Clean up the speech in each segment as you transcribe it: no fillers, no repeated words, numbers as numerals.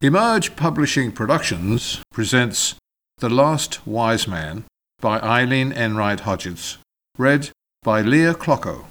Emerge Publishing Productions presents The Last Wise Man by Eileen Enright Hodgetts, read by Leah Clocko.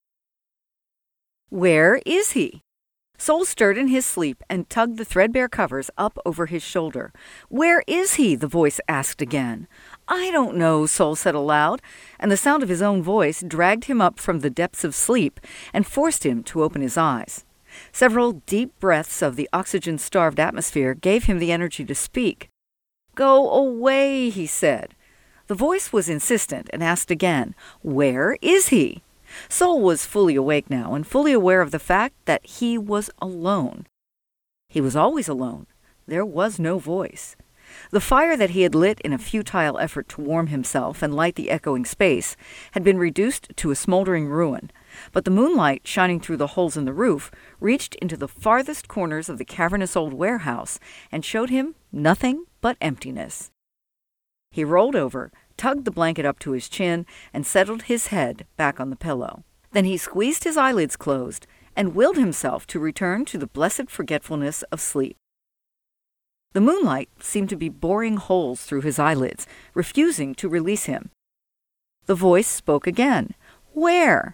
Where is he? Sol stirred in his sleep and tugged the threadbare covers up over his shoulder. Where is he? The voice asked again. I don't know, Sol said aloud, and the sound of his own voice dragged him up from the depths of sleep and forced him to open his eyes. Several deep breaths of the oxygen-starved atmosphere gave him the energy to speak. Go away, he said. The voice was insistent and asked again, Where is he? Sol was fully awake now and fully aware of the fact that he was alone. He was always alone. There was no voice. The fire that he had lit in a futile effort to warm himself and light the echoing space had been reduced to a smoldering ruin, but the moonlight shining through the holes in the roof reached into the farthest corners of the cavernous old warehouse and showed him nothing but emptiness. He rolled over, tugged the blanket up to his chin, and settled his head back on the pillow. Then he squeezed his eyelids closed and willed himself to return to the blessed forgetfulness of sleep. The moonlight seemed to be boring holes through his eyelids, refusing to release him. The voice spoke again. Where?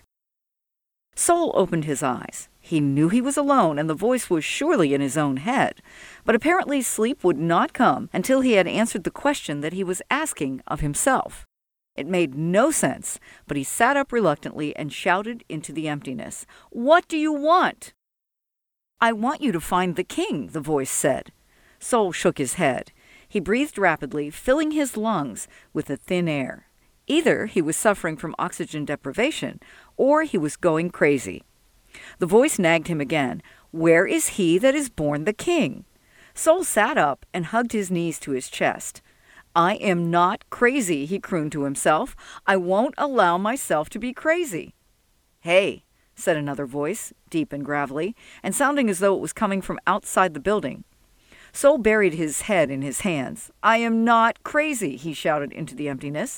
Sol opened his eyes. He knew he was alone, and the voice was surely in his own head. But apparently sleep would not come until he had answered the question that he was asking of himself. It made no sense, but he sat up reluctantly and shouted into the emptiness. What do you want? I want you to find the king, the voice said. Sol shook his head. He breathed rapidly, filling his lungs with the thin air. Either he was suffering from oxygen deprivation, or he was going crazy. The voice nagged him again. Where is he that is born the king? Sol sat up and hugged his knees to his chest. I am not crazy, he crooned to himself. I won't allow myself to be crazy. Hey, said another voice, deep and gravelly, and sounding as though it was coming from outside the building. Sol buried his head in his hands. I am not crazy, he shouted into the emptiness.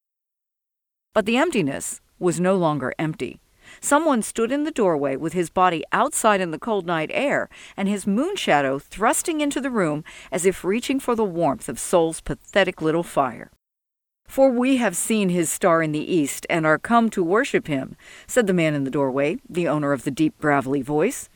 But the emptiness was no longer empty. Someone stood in the doorway with his body outside in the cold night air and his moon shadow thrusting into the room as if reaching for the warmth of Sol's pathetic little fire. For we have seen his star in the east and are come to worship him, said the man in the doorway, the owner of the deep gravelly voice.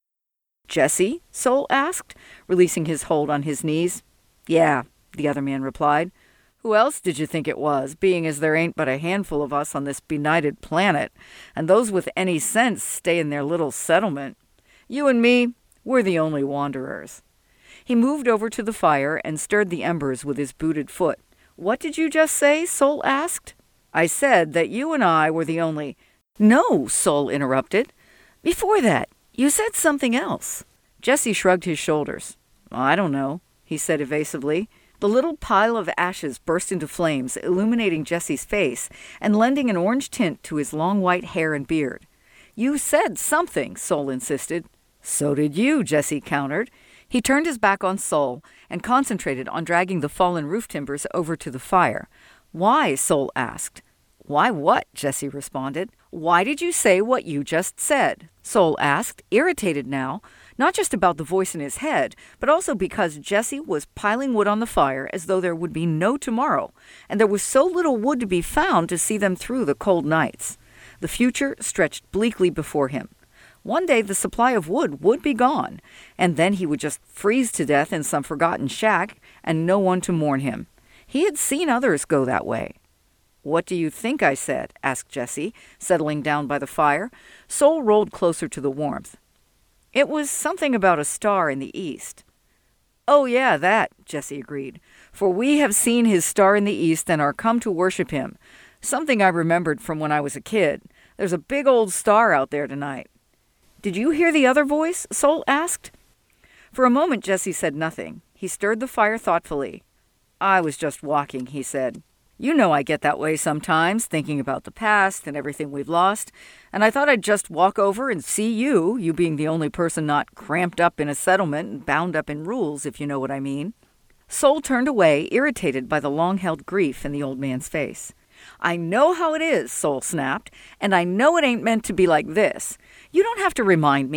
Jesse? Sol asked, releasing his hold on his knees. Yeah, the other man replied. Who else did you think it was, being as there ain't but a handful of us on this benighted planet, and those with any sense stay in their little settlement? You and me, we're the only wanderers. He moved over to the fire and stirred the embers with his booted foot. What did you just say? Sol asked. I said that you and I were the only... No, Sol interrupted. Before that, you said something else. Jesse shrugged his shoulders. I don't know, he said evasively. The little pile of ashes burst into flames, illuminating Jesse's face and lending an orange tint to his long white hair and beard. You said something, Sol insisted. So did you, Jesse countered. He turned his back on Sol and concentrated on dragging the fallen roof timbers over to the fire. Why? Sol asked. Why what? Jesse responded. Why did you say what you just said? Sol asked, irritated now, not just about the voice in his head, but also because Jesse was piling wood on the fire as though there would be no tomorrow, and there was so little wood to be found to see them through the cold nights. The future stretched bleakly before him. One day the supply of wood would be gone, and then he would just freeze to death in some forgotten shack and no one to mourn him. He had seen others go that way. What do you think I said? Asked Jesse, settling down by the fire. Sol rolled closer to the warmth. It was something about a star in the east. Oh, yeah, that, Jesse agreed. For we have seen his star in the east and are come to worship him. Something I remembered from when I was a kid. There's a big old star out there tonight. Did you hear the other voice? Sol asked. For a moment, Jesse said nothing. He stirred the fire thoughtfully. I was just walking, he said. You know I get that way sometimes, thinking about the past and everything we've lost, and I thought I'd just walk over and see you being the only person not cramped up in a settlement and bound up in rules, if you know what I mean. Sol turned away, irritated by the long-held grief in the old man's face. I know how it is, Sol snapped, and I know it ain't meant to be like this. You don't have to remind me.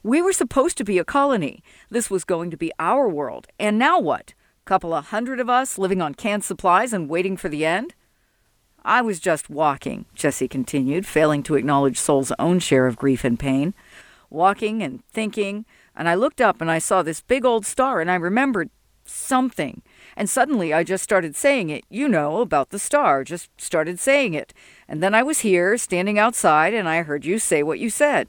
We were supposed to be a colony. This was going to be our world. And now what? Couple of hundred of us living on canned supplies and waiting for the end? I was just walking, Jessie continued, failing to acknowledge Sol's own share of grief and pain. Walking and thinking, and I looked up and I saw this big old star and I remembered something. And suddenly I just started saying it, about the star, just started saying it. And then I was here, standing outside, and I heard you say what you said.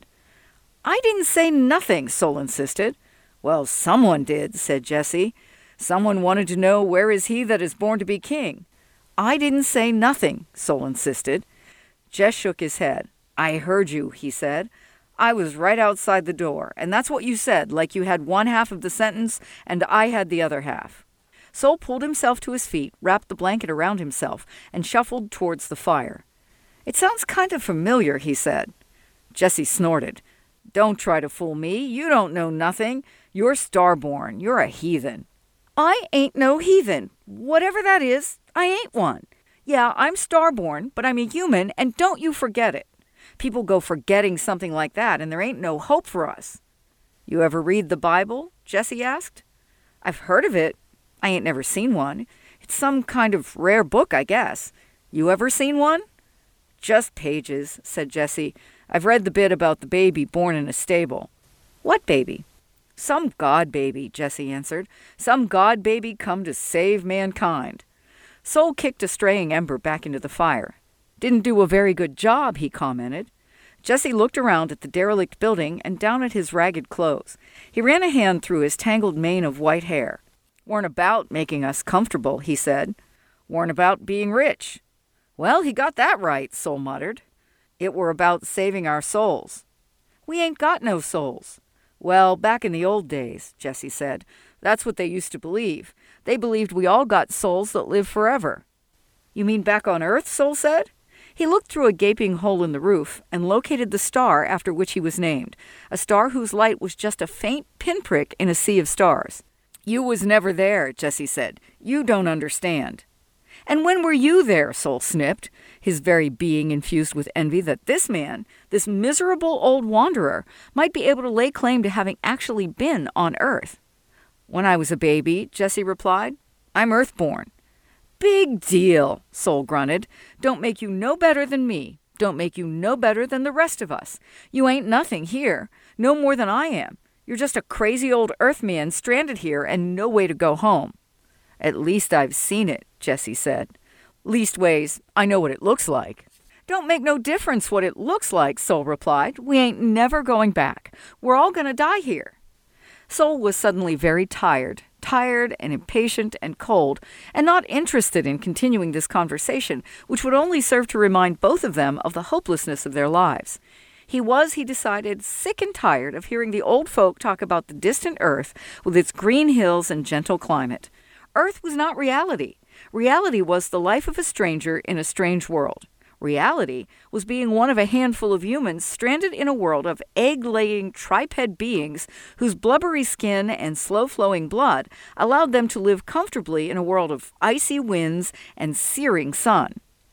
I didn't say nothing, Sol insisted. Well, someone did, said Jessie. Someone wanted to know, where is he that is born to be king? I didn't say nothing, Sol insisted. Jess shook his head. I heard you, he said. I was right outside the door, and that's what you said, like you had one half of the sentence and I had the other half. Sol pulled himself to his feet, wrapped the blanket around himself, and shuffled towards the fire. It sounds kind of familiar, he said. Jessie snorted. Don't try to fool me. You don't know nothing. You're starborn. You're a heathen. I ain't no heathen. Whatever that is, I ain't one. Yeah, I'm starborn, but I'm a human, and don't you forget it. People go forgetting something like that, and there ain't no hope for us. You ever read the Bible? Jessie asked. I've heard of it. I ain't never seen one. It's some kind of rare book, I guess. You ever seen one? Just pages, said Jessie. I've read the bit about the baby born in a stable. What baby? Some god baby, Jessie answered. Some god baby come to save mankind. Sol kicked a straying ember back into the fire. Didn't do a very good job, he commented. Jessie looked around at the derelict building and down at his ragged clothes. He ran a hand through his tangled mane of white hair. Weren't about making us comfortable, he said. Weren't about being rich. Well, he got that right, Sol muttered. It were about saving our souls. We ain't got no souls. Well, back in the old days, Jessie said. That's what they used to believe. They believed we all got souls that live forever. You mean back on Earth, Sol said. He looked through a gaping hole in the roof and located the star after which he was named, a star whose light was just a faint pinprick in a sea of stars. You was never there, Jessie said. You don't understand. And when were you there, Sol snipped, his very being infused with envy that this man, this miserable old wanderer, might be able to lay claim to having actually been on Earth. When I was a baby, Jessie replied. I'm Earthborn. Big deal, Sol grunted. Don't make you no better than me. Don't make you no better than the rest of us. You ain't nothing here, no more than I am. You're just a crazy old Earthman stranded here and no way to go home. At least I've seen it, Jessie said. Leastways, I know what it looks like. Don't make no difference what it looks like, Sol replied. We ain't never going back. We're all going to die here. Sol was suddenly very tired and impatient and cold, and not interested in continuing this conversation, which would only serve to remind both of them of the hopelessness of their lives. He decided, sick and tired of hearing the old folk talk about the distant Earth with its green hills and gentle climate. Earth was not reality. Reality was the life of a stranger in a strange world. Reality was being one of a handful of humans stranded in a world of egg-laying triped beings whose blubbery skin and slow-flowing blood allowed them to live comfortably in a world of icy winds and searing sun.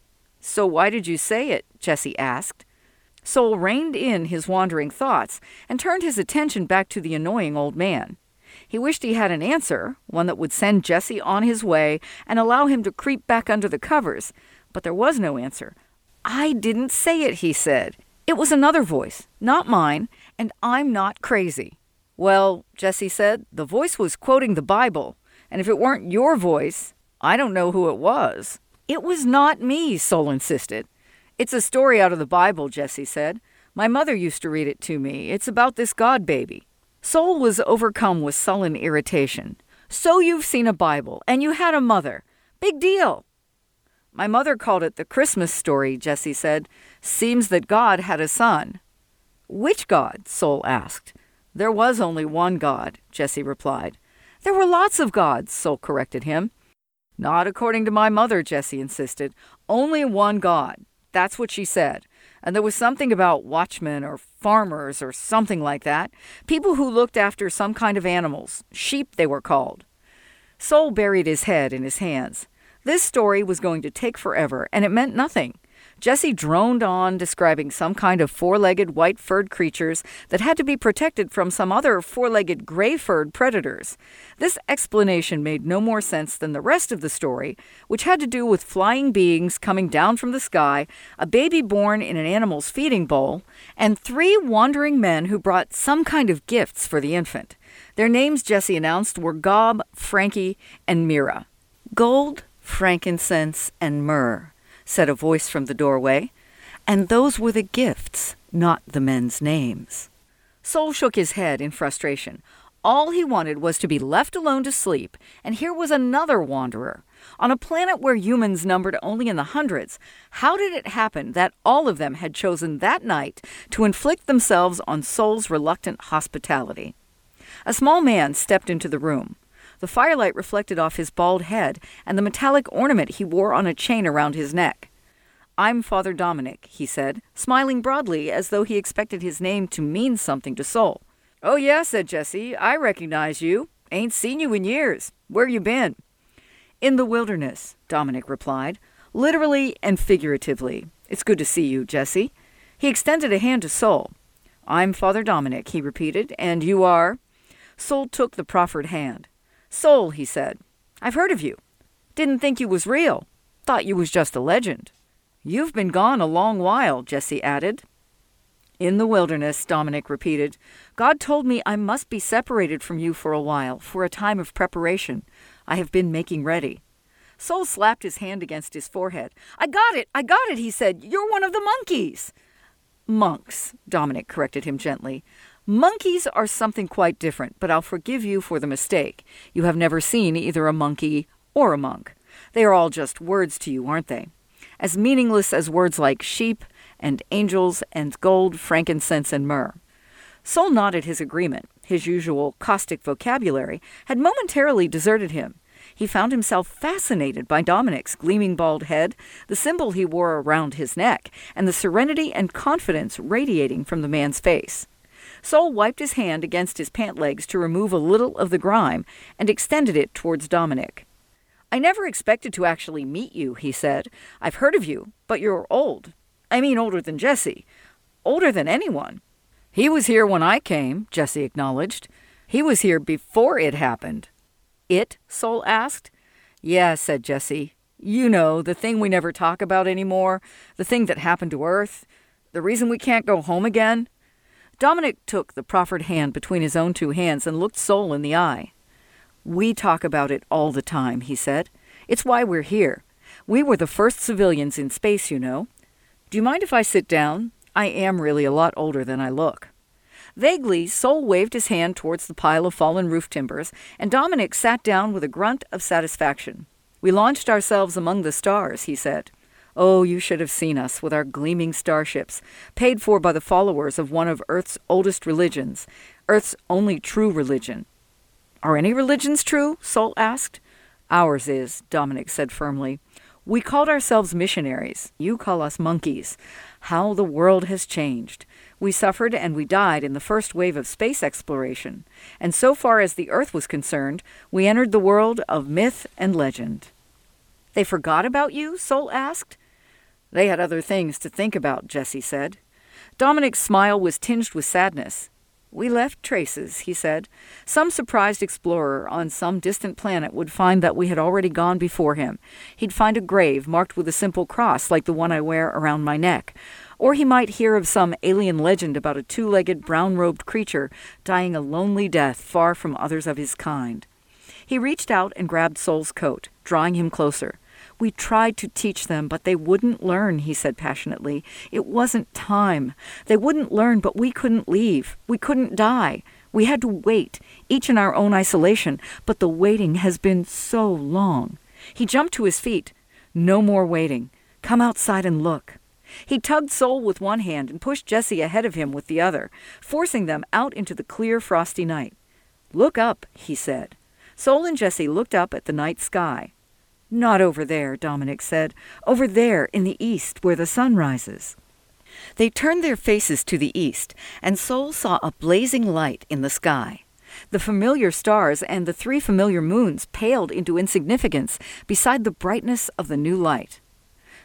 So why did you say it? Jessie asked. Sol reined in his wandering thoughts and turned his attention back to the annoying old man. He wished he had an answer, one that would send Jessie on his way and allow him to creep back under the covers, but there was no answer. I didn't say it, he said. It was another voice, not mine, and I'm not crazy. Well, Jessie said, the voice was quoting the Bible, and if it weren't your voice, I don't know who it was. It was not me, Sol insisted. It's a story out of the Bible, Jessie said. My mother used to read it to me. It's about this God baby. Sol was overcome with sullen irritation. So you've seen a Bible, and you had a mother. Big deal. My mother called it the Christmas story, Jessie said. Seems that God had a son. Which God? Sol asked. There was only one God, Jessie replied. There were lots of gods, Sol corrected him. Not according to my mother, Jessie insisted. Only one God. That's what she said. And there was something about watchmen or farmers or something like that. People who looked after some kind of animals. Sheep, they were called. Sol buried his head in his hands. This story was going to take forever, and it meant nothing. Jesse droned on, describing some kind of four-legged white-furred creatures that had to be protected from some other four-legged gray-furred predators. This explanation made no more sense than the rest of the story, which had to do with flying beings coming down from the sky, a baby born in an animal's feeding bowl, and 3 wandering men who brought some kind of gifts for the infant. Their names, Jesse announced, were Gob, Frankie, and Mira. "Gold, frankincense, and myrrh," said a voice from the doorway, and those were the gifts, not the men's names. Sol shook his head in frustration. All he wanted was to be left alone to sleep, and here was another wanderer. On a planet where humans numbered only in the hundreds, how did it happen that all of them had chosen that night to inflict themselves on Sol's reluctant hospitality? A small man stepped into the room. The firelight reflected off his bald head and the metallic ornament he wore on a chain around his neck. "I'm Father Dominic," he said, smiling broadly as though he expected his name to mean something to Sol. "Oh, yeah," said Jesse. "I recognize you. Ain't seen you in years. Where you been?" "In the wilderness," Dominic replied, "literally and figuratively. It's good to see you, Jesse." He extended a hand to Sol. "I'm Father Dominic," he repeated, "and you are?" Sol took the proffered hand. "Sol," he said, "I've heard of you. Didn't think you was real. Thought you was just a legend." "You've been gone a long while," Jesse added. "In the wilderness," Dominic repeated. "God told me I must be separated from you for a while, for a time of preparation. I have been making ready." Sol slapped his hand against his forehead. I got it, he said. "You're one of the monkeys." "Monks," Dominic corrected him gently. "Monkeys are something quite different, but I'll forgive you for the mistake. You have never seen either a monkey or a monk. They are all just words to you, aren't they? As meaningless as words like sheep and angels and gold, frankincense, and myrrh." Sol nodded his agreement. His usual caustic vocabulary had momentarily deserted him. He found himself fascinated by Dominic's gleaming bald head, the symbol he wore around his neck, and the serenity and confidence radiating from the man's face. Sol wiped his hand against his pant legs to remove a little of the grime and extended it towards Dominic. "I never expected to actually meet you," he said. "I've heard of you, but you're old. I mean older than Jesse. Older than anyone." "He was here when I came," Jesse acknowledged. "He was here before it happened." "It?" Sol asked. "Yeah," said Jesse. "You know, the thing we never talk about anymore, the thing that happened to Earth, the reason we can't go home again." Dominic took the proffered hand between his own 2 hands and looked Sol in the eye. "We talk about it all the time," he said. "It's why we're here. We were the first civilians in space, you know. Do you mind if I sit down? I am really a lot older than I look." Vaguely, Sol waved his hand towards the pile of fallen roof timbers, and Dominic sat down with a grunt of satisfaction. "We launched ourselves among the stars," he said. "Oh, you should have seen us with our gleaming starships, paid for by the followers of one of Earth's oldest religions, Earth's only true religion." "Are any religions true?" Sol asked. "Ours is," Dominic said firmly. "We called ourselves missionaries. You call us monkeys. How the world has changed. We suffered and we died in the first wave of space exploration. And so far as the Earth was concerned, we entered the world of myth and legend." "They forgot about you?" Sol asked. "They had other things to think about," Jesse said. Dominic's smile was tinged with sadness. "We left traces," he said. "Some surprised explorer on some distant planet would find that we had already gone before him. He'd find a grave marked with a simple cross like the one I wear around my neck. Or he might hear of some alien legend about a 2-legged, brown-robed creature dying a lonely death far from others of his kind." He reached out and grabbed Sol's coat, drawing him closer. "We tried to teach them, but they wouldn't learn," he said passionately. "It wasn't time. They wouldn't learn, but we couldn't leave. We couldn't die. We had to wait, each in our own isolation, but the waiting has been so long." He jumped to his feet. "No more waiting. Come outside and look." He tugged Sol with one hand and pushed Jesse ahead of him with the other, forcing them out into the clear, frosty night. "Look up," he said. Sol and Jesse looked up at the night sky. "Not over there," Dominic said. "Over there in the east where the sun rises." They turned their faces to the east, and Sol saw a blazing light in the sky. The familiar stars and the 3 familiar moons paled into insignificance beside the brightness of the new light.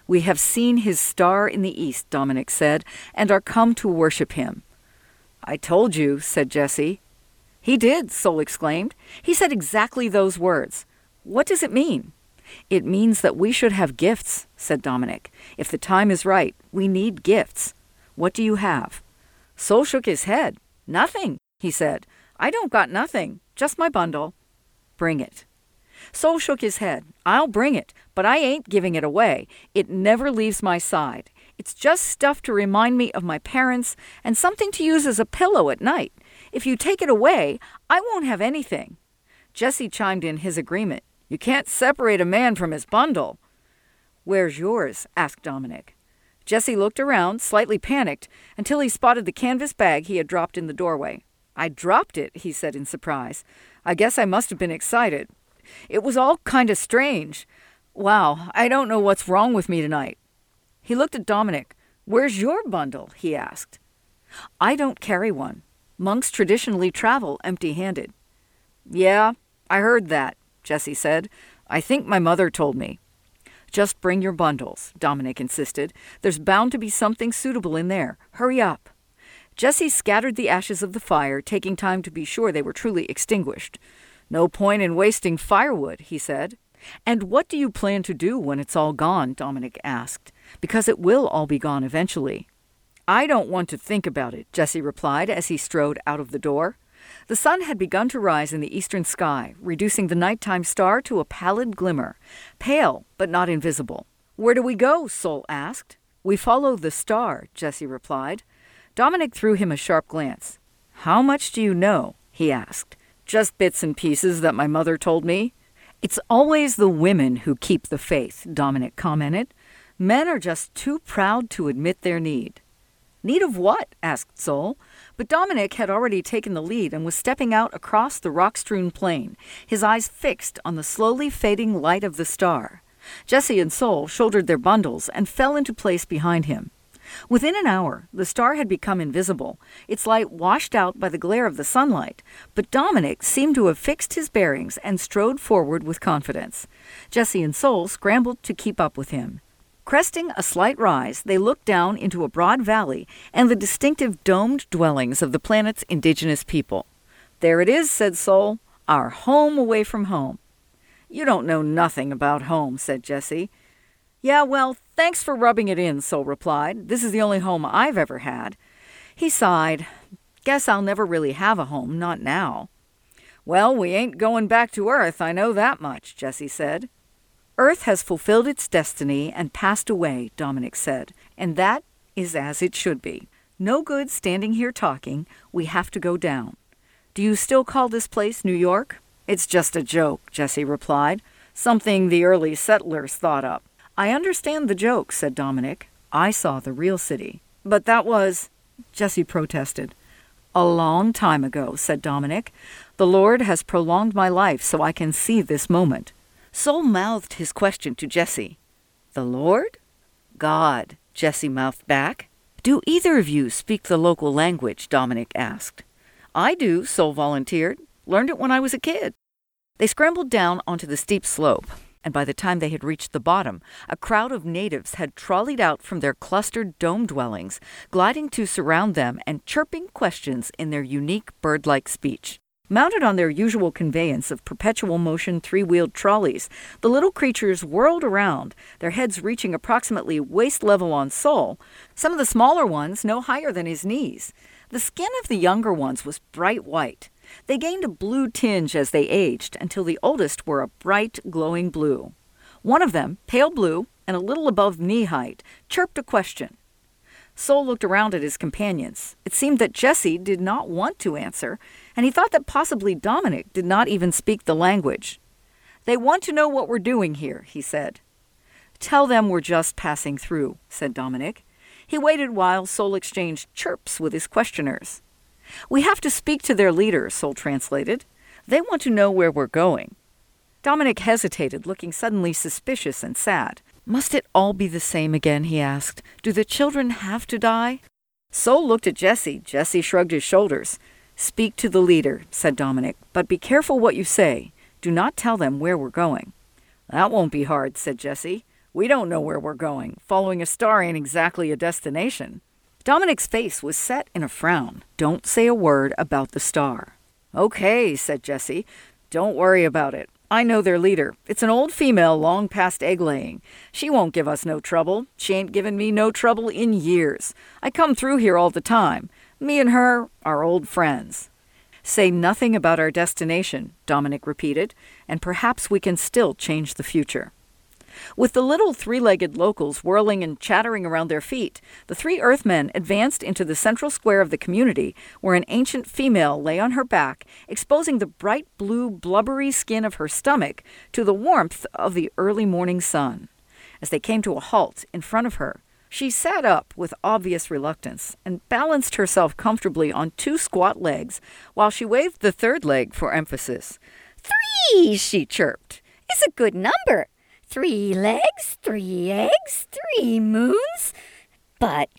"We have seen his star in the east," Dominic said, "and are come to worship him." "I told you," said Jesse. "He did," Sol exclaimed. "He said exactly those words. What does it mean?" "It means that we should have gifts," said Dominic. "If the time is right, we need gifts. What do you have?" Sol shook his head. "Nothing," he said. "I don't got nothing, just my bundle." "Bring it." Sol shook his head. "I'll bring it, but I ain't giving it away. It never leaves my side. It's just stuff to remind me of my parents and something to use as a pillow at night. If you take it away, I won't have anything." Jesse chimed in his agreement. "You can't separate a man from his bundle." "Where's yours?" asked Dominic. Jesse looked around, slightly panicked, until he spotted the canvas bag he had dropped in the doorway. "I dropped it," he said in surprise. "I guess I must have been excited. It was all kind of strange. Wow, I don't know what's wrong with me tonight." He looked at Dominic. "Where's your bundle?" he asked. "I don't carry one. Monks traditionally travel empty-handed." "Yeah, I heard that," Jesse said. "I think my mother told me." "Just bring your bundles," Dominic insisted. "There's bound to be something suitable in there. Hurry up." Jesse scattered the ashes of the fire, taking time to be sure they were truly extinguished. "No point in wasting firewood," he said. "And what do you plan to do when it's all gone?" Dominic asked. "Because it will all be gone eventually." "I don't want to think about it," Jesse replied as he strode out of the door. The sun had begun to rise in the eastern sky, reducing the nighttime star to a pallid glimmer, pale but not invisible. "Where do we go?" Sol asked. "We follow the star," Jesse replied. Dominic threw him a sharp glance. "How much do you know?" he asked. "Just bits and pieces that my mother told me." "It's always the women who keep the faith," Dominic commented. "Men are just too proud to admit their need." "Need of what?" asked Sol. But Dominic had already taken the lead and was stepping out across the rock-strewn plain, his eyes fixed on the slowly fading light of the star. Jesse and Sol shouldered their bundles and fell into place behind him. Within an hour, the star had become invisible, its light washed out by the glare of the sunlight, but Dominic seemed to have fixed his bearings and strode forward with confidence. Jesse and Sol scrambled to keep up with him. Cresting a slight rise, they looked down into a broad valley and the distinctive domed dwellings of the planet's indigenous people. "There it is," said Sol, "our home away from home." "You don't know nothing about home," said Jesse. "Yeah, well, thanks for rubbing it in," Sol replied. "This is the only home I've ever had." He sighed. "Guess I'll never really have a home, not now." "Well, we ain't going back to Earth, I know that much," Jesse said. "Earth has fulfilled its destiny and passed away," Dominic said, "and that is as it should be. No good standing here talking. We have to go down. Do you still call this place New York?" "It's just a joke," Jesse replied. "Something the early settlers thought up." "I understand the joke," said Dominic. "I saw the real city." "But that was—" Jesse protested. "A long time ago," said Dominic. "The Lord has prolonged my life so I can see this moment." Sol mouthed his question to Jesse. "The Lord?" "God," Jesse mouthed back. "Do either of you speak the local language?" Dominic asked. "I do," Sol volunteered. "Learned it when I was a kid." They scrambled down onto the steep slope, and by the time they had reached the bottom, a crowd of natives had trolleyed out from their clustered dome dwellings, gliding to surround them and chirping questions in their unique bird-like speech. Mounted on their usual conveyance of perpetual motion three-wheeled trolleys, the little creatures whirled around, their heads reaching approximately waist level on Sol, some of the smaller ones no higher than his knees. The skin of the younger ones was bright white. They gained a blue tinge as they aged, until the oldest were a bright, glowing blue. One of them, pale blue and a little above knee height, chirped a question. Sol looked around at his companions. It seemed that Jesse did not want to answer, and he thought that possibly Dominic did not even speak the language. "They want to know what we're doing here," he said. "Tell them we're just passing through," said Dominic. He waited while Sol exchanged chirps with his questioners. "We have to speak to their leader," Sol translated. "They want to know where we're going." Dominic hesitated, looking suddenly suspicious and sad. "Must it all be the same again?" he asked. "Do the children have to die?" Sol looked at Jesse. Jesse shrugged his shoulders. "Speak to the leader," said Dominic, "but be careful what you say. Do not tell them where we're going." "That won't be hard," said Jesse. We don't know where we're going. Following a star ain't exactly a destination. Dominic's face was set in a frown. Don't say a word about the star. Okay, said Jessie. Don't worry about it. I know their leader. It's an old female long past egg-laying. She won't give us no trouble. She ain't given me no trouble in years. I come through here all the time. Me and her are old friends. Say nothing about our destination, Dominic repeated, and perhaps we can still change the future. With the little three-legged locals whirling and chattering around their feet, the three Earthmen advanced into the central square of the community, where an ancient female lay on her back, exposing the bright blue, blubbery skin of her stomach to the warmth of the early morning sun. As they came to a halt in front of her, she sat up with obvious reluctance and balanced herself comfortably on two squat legs while she waved the third leg for emphasis. 3, she chirped, is a good number. 3 legs, 3 eggs, 3 moons. But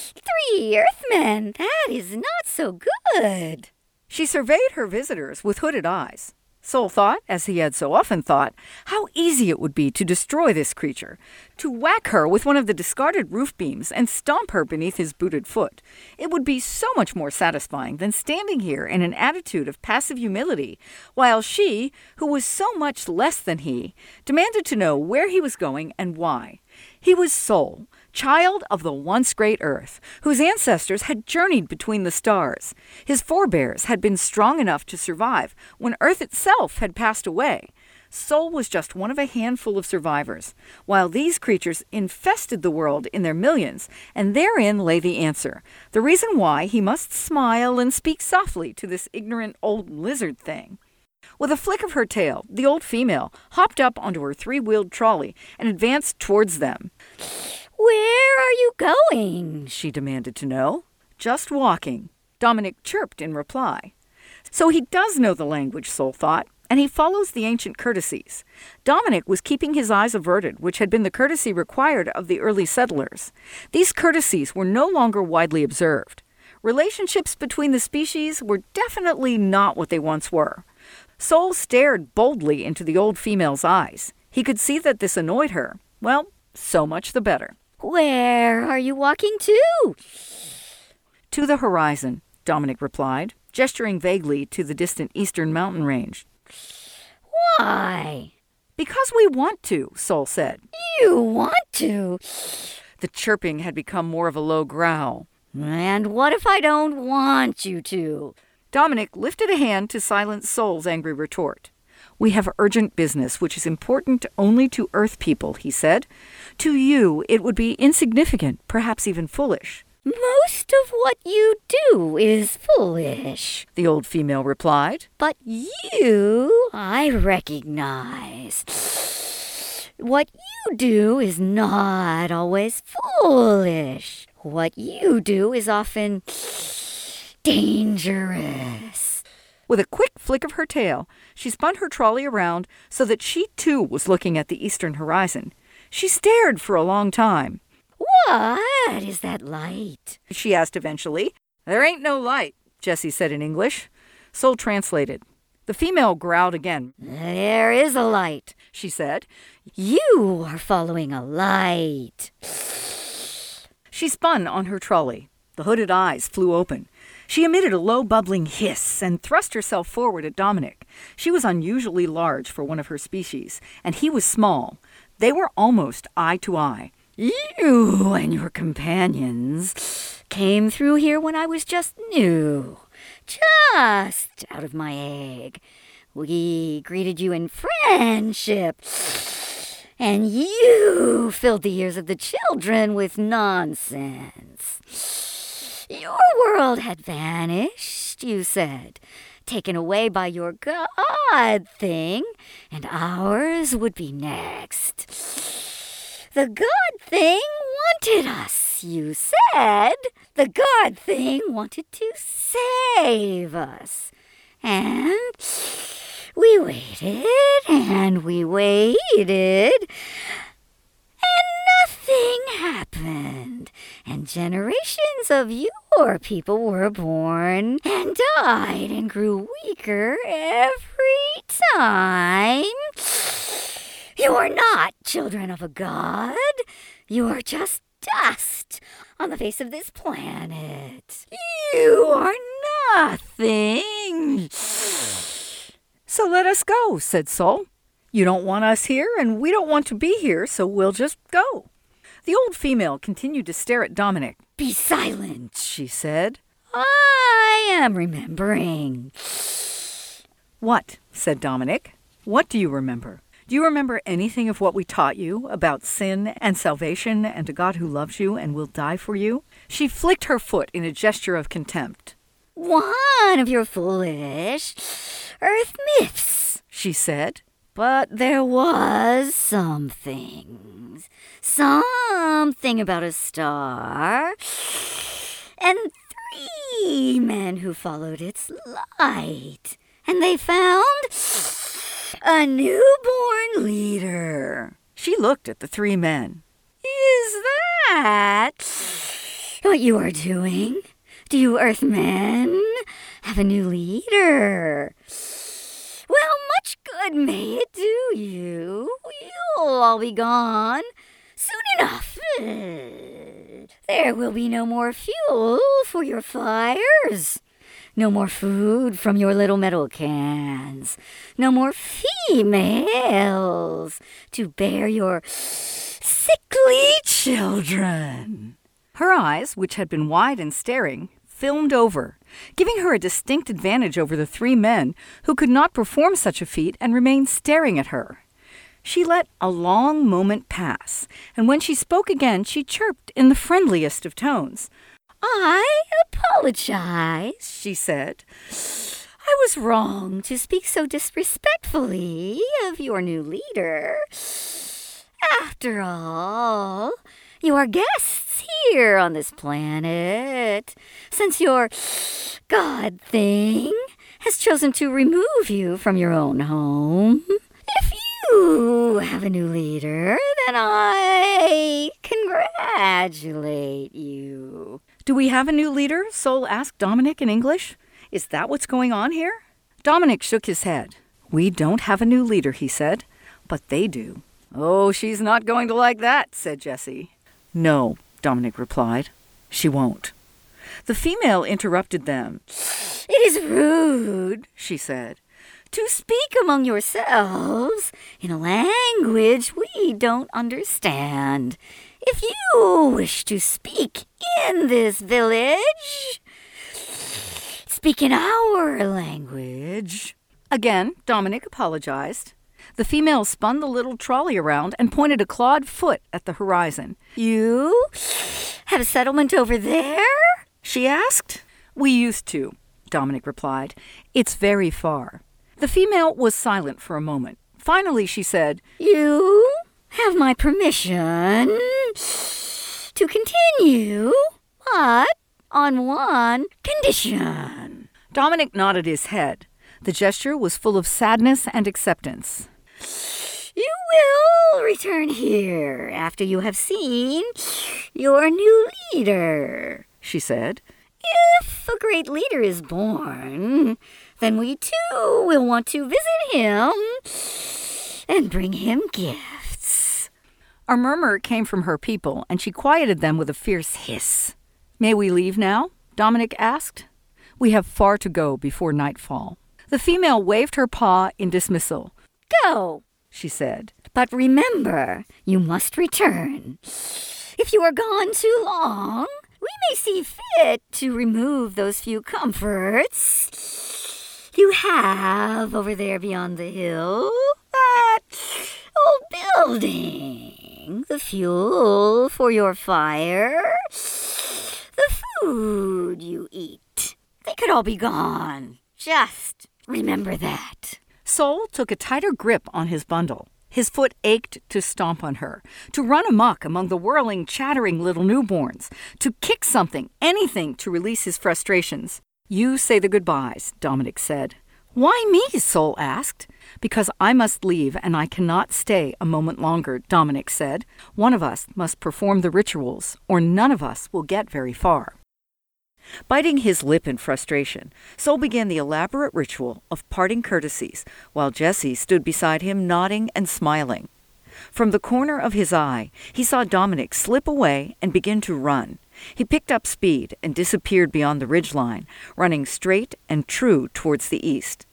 3 Earthmen, that is not so good. She surveyed her visitors with hooded eyes. Sol thought, as he had so often thought, how easy it would be to destroy this creature, to whack her with one of the discarded roof beams and stomp her beneath his booted foot. It would be so much more satisfying than standing here in an attitude of passive humility, while she, who was so much less than he, demanded to know where he was going and why. He was Sol, child of the once great Earth, whose ancestors had journeyed between the stars. His forebears had been strong enough to survive when Earth itself had passed away. Sol was just one of a handful of survivors, while these creatures infested the world in their millions, and therein lay the answer, the reason why he must smile and speak softly to this ignorant old lizard thing. With a flick of her tail, the old female hopped up onto her three-wheeled trolley and advanced towards them. Where are you going? She demanded to know. Just walking, Dominic chirped in reply. So he does know the language, Sol thought, and he follows the ancient courtesies. Dominic was keeping his eyes averted, which had been the courtesy required of the early settlers. These courtesies were no longer widely observed. Relationships between the species were definitely not what they once were. Sol stared boldly into the old female's eyes. He could see that this annoyed her. Well, so much the better. Where are you walking to? To the horizon, Dominic replied, gesturing vaguely to the distant eastern mountain range. Why? Because we want to, Sol said. You want to? The chirping had become more of a low growl. And what if I don't want you to? Dominic lifted a hand to silence Sol's angry retort. We have urgent business which is important only to Earth people, he said. To you, it would be insignificant, perhaps even foolish. Most of what you do is foolish, the old female replied. But you, I recognize. What you do is not always foolish. What you do is often dangerous. With a quick flick of her tail, she spun her trolley around so that she too was looking at the eastern horizon. She stared for a long time. What is that light? She asked eventually. There ain't no light, Jessie said in English. Sol translated. The female growled again. There is a light, she said. You are following a light. She spun on her trolley. The hooded eyes flew open. She emitted a low bubbling hiss and thrust herself forward at Dominic. She was unusually large for one of her species, and he was small. They were almost eye to eye. You and your companions came through here when I was just new, just out of my egg. We greeted you in friendship, and you filled the ears of the children with nonsense. Your world had vanished, you said, taken away by your god thing, and ours would be next. The god thing wanted us, you said. The god thing wanted to save us. And we waited, and we waited, and nothing happened. And generations of your people were born and died and grew weaker every time. You You are not children of a god. You are just dust on the face of this planet. You are nothing. So let us go, said Sol. You don't want us here, and we don't want to be here, so we'll just go. The old female continued to stare at Dominic. Be silent, she said. I am remembering. What? Said Dominic. What do you remember? Do you remember anything of what we taught you about sin and salvation and a God who loves you and will die for you? She flicked her foot in a gesture of contempt. One of your foolish earth myths, she said. But there was something about a star and 3 men who followed its light. And they found a newborn leader. She looked at the 3 men. Is that what you are doing? Do you Earthmen have a new leader? Well, much good may it do you. You'll all be gone soon enough. There will be no more fuel for your fires. No more food from your little metal cans. No more females to bear your sickly children. Her eyes, which had been wide and staring, filmed over, giving her a distinct advantage over the 3 men who could not perform such a feat and remained staring at her. She let a long moment pass, and when she spoke again, she chirped in the friendliest of tones. I apologize, she said. I was wrong to speak so disrespectfully of your new leader. After all, you are guests here on this planet, since your god thing has chosen to remove you from your own home. If you have a new leader, then I congratulate you. Do we have a new leader? Sol asked Dominic in English. Is that what's going on here? Dominic shook his head. We don't have a new leader, he said, but they do. Oh, she's not going to like that, said Jessie. No, Dominic replied. She won't. The female interrupted them. It is rude, she said, to speak among yourselves in a language we don't understand. If you wish to speak in this village, speak in our language. Again, Dominic apologized. The female spun the little trolley around and pointed a clawed foot at the horizon. You have a settlement over there? She asked. We used to, Dominic replied. It's very far. The female was silent for a moment. Finally, she said, You have my permission to continue, but on one condition. Dominic nodded his head. The gesture was full of sadness and acceptance. You will return here after you have seen your new leader, she said. If a great leader is born, then we too will want to visit him and bring him gifts. A murmur came from her people, and she quieted them with a fierce hiss. May we leave now? Dominic asked. We have far to go before nightfall. The female waved her paw in dismissal. Go, she said, but remember, you must return. If you are gone too long, we may see fit to remove those few comforts you have over there beyond the hill. That old building, the fuel for your fire, the food you eat. They could all be gone. Just remember that. Sol took a tighter grip on his bundle. His foot ached to stomp on her, to run amok among the whirling, chattering little newborns, to kick something, anything to release his frustrations. You say the goodbyes, Dominic said. Why me? Sol asked. Because I must leave and I cannot stay a moment longer, Dominic said. One of us must perform the rituals, or none of us will get very far. Biting his lip in frustration, Sol began the elaborate ritual of parting courtesies, while Jessie stood beside him nodding and smiling. From the corner of his eye, he saw Dominic slip away and begin to run. He picked up speed and disappeared beyond the ridgeline, running straight and true towards the east.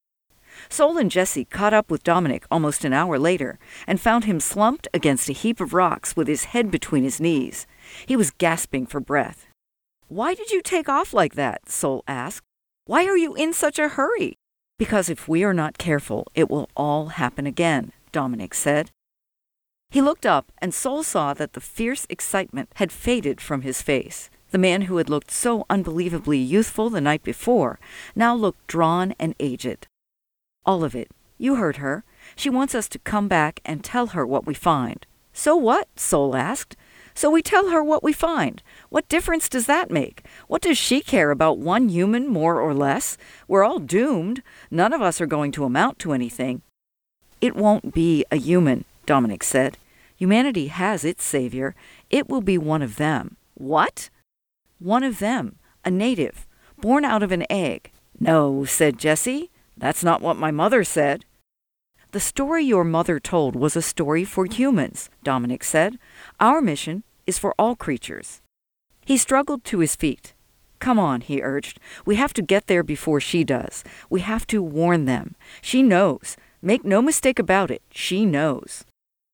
Sol and Jessie caught up with Dominic almost an hour later and found him slumped against a heap of rocks with his head between his knees. He was gasping for breath. "Why did you take off like that?" Sol asked. "Why are you in such a hurry?" "Because if we are not careful, it will all happen again," Dominic said. He looked up, and Sol saw that the fierce excitement had faded from his face. The man who had looked so unbelievably youthful the night before now looked drawn and aged. "All of it. You heard her. She wants us to come back and tell her what we find." "So what?" Sol asked. "So we tell her what we find. What difference does that make? What does she care about one human more or less? We're all doomed. None of us are going to amount to anything." "It won't be a human," Dominic said. "Humanity has its savior. It will be one of them." "What?" "One of them. A native. Born out of an egg." "No," said Jessie. "That's not what my mother said." "The story your mother told was a story for humans," Dominic said. "Our mission is for all creatures." He struggled to his feet. "Come on," he urged. "We have to get there before she does. We have to warn them. She knows. Make no mistake about it. She knows."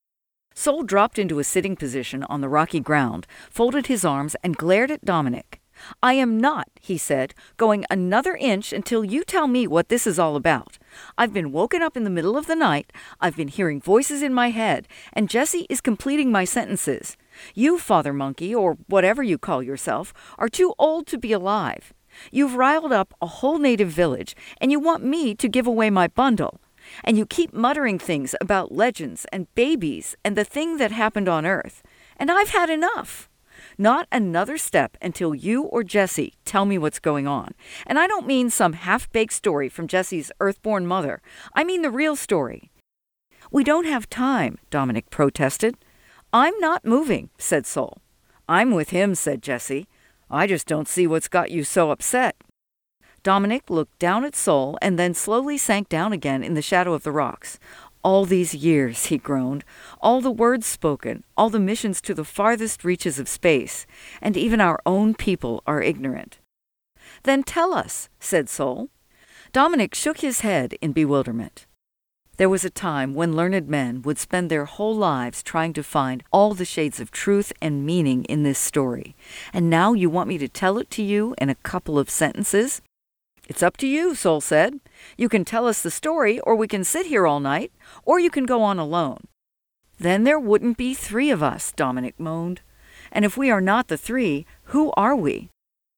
Sol dropped into a sitting position on the rocky ground, folded his arms, and glared at Dominic. "I am not," he said, "going another inch until you tell me what this is all about. I've been woken up in the middle of the night, I've been hearing voices in my head, and Jessie is completing my sentences. You, Father Monkey, or whatever you call yourself, are too old to be alive. You've riled up a whole native village, and you want me to give away my bundle. And you keep muttering things about legends and babies and the thing that happened on Earth. And I've had enough. Not another step until you or Jessie tell me what's going on. And I don't mean some half-baked story from Jessie's earthborn mother. I mean the real story." "We don't have time," Dominic protested. "I'm not moving," said Sol. "I'm with him," said Jessie. "I just don't see what's got you so upset." Dominic looked down at Sol and then slowly sank down again in the shadow of the rocks. "All these years," he groaned, "all the words spoken, all the missions to the farthest reaches of space, and even our own people are ignorant." "Then tell us," said Sol. Dominic shook his head in bewilderment. "There was a time when learned men would spend their whole lives trying to find all the shades of truth and meaning in this story. And now you want me to tell it to you in a couple of sentences?" "It's up to you," Sol said. "You can tell us the story, or we can sit here all night, or you can go on alone." "Then there wouldn't be three of us," Dominic moaned. "And if we are not the three, who are we?"